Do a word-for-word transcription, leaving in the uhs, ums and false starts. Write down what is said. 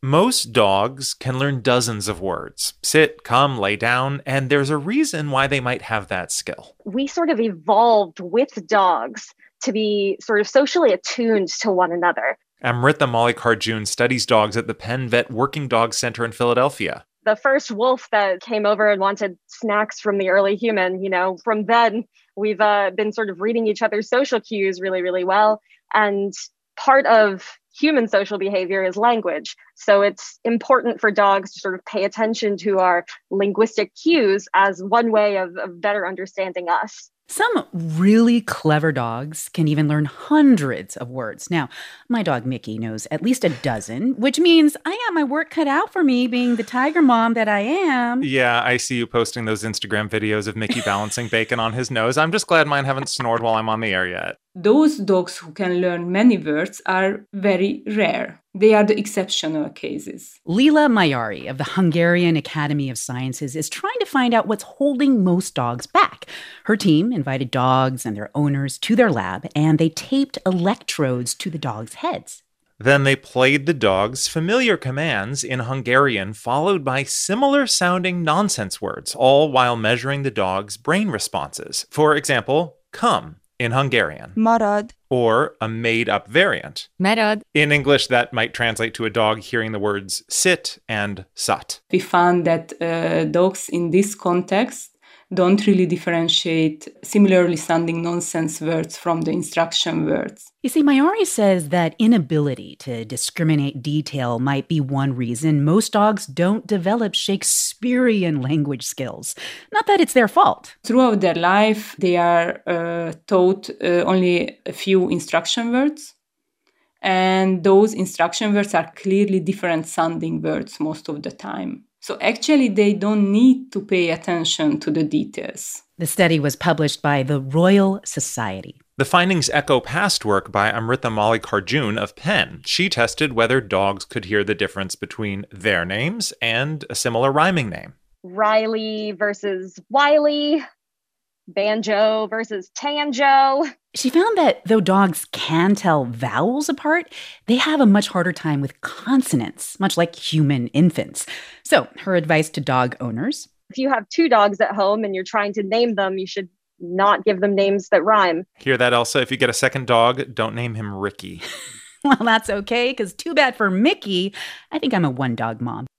Most dogs can learn dozens of words. Sit, come, lay down, and there's a reason why they might have that skill. We sort of evolved with dogs to be sort of socially attuned to one another. Amrita Mallikarjun studies dogs at the Penn Vet Working Dog Center in Philadelphia. The first wolf that came over and wanted snacks from the early human, you know, from then we've uh, been sort of reading each other's social cues really, really well. And part of human social behavior is language. So it's important for dogs to sort of pay attention to our linguistic cues as one way of, of better understanding us. Some really clever dogs can even learn hundreds of words. Now, my dog Mickey knows at least a dozen, which means I got my work cut out for me being the tiger mom that I am. Yeah, I see you posting those Instagram videos of Mickey balancing bacon on his nose. I'm just glad mine haven't snored while I'm on the air yet. Those dogs who can learn many words are very rare. They are the exceptional cases. Lila Mayari of the Hungarian Academy of Sciences is trying to find out what's holding most dogs back. Her team invited dogs and their owners to their lab, and they taped electrodes to the dogs' heads. Then they played the dogs familiar commands in Hungarian, followed by similar-sounding nonsense words, all while measuring the dog's brain responses. For example, come in Hungarian. Marad. Or a made-up variant. Marad. In English, that might translate to a dog hearing the words sit and sat. We found that uh, dogs in this context don't really differentiate similarly sounding nonsense words from the instruction words. You see, Mayari says that inability to discriminate detail might be one reason most dogs don't develop Shakespearean language skills. Not that it's their fault. Throughout their life, they are uh, taught uh, only a few instruction words. And those instruction words are clearly different sounding words most of the time. So actually, they don't need to pay attention to the details. The study was published by the Royal Society. The findings echo past work by Amrita Mallikarjun of Penn. She tested whether dogs could hear the difference between their names and a similar rhyming name. Riley versus Wiley. Banjo versus Tanjo. She found that though dogs can tell vowels apart, they have a much harder time with consonants, much like human infants. So her advice to dog owners: if you have two dogs at home and you're trying to name them, you should not give them names that rhyme. Hear that, Elsa? If you get a second dog, don't name him Ricky. Well, that's okay, because too bad for Mickey. I think I'm a one-dog mom.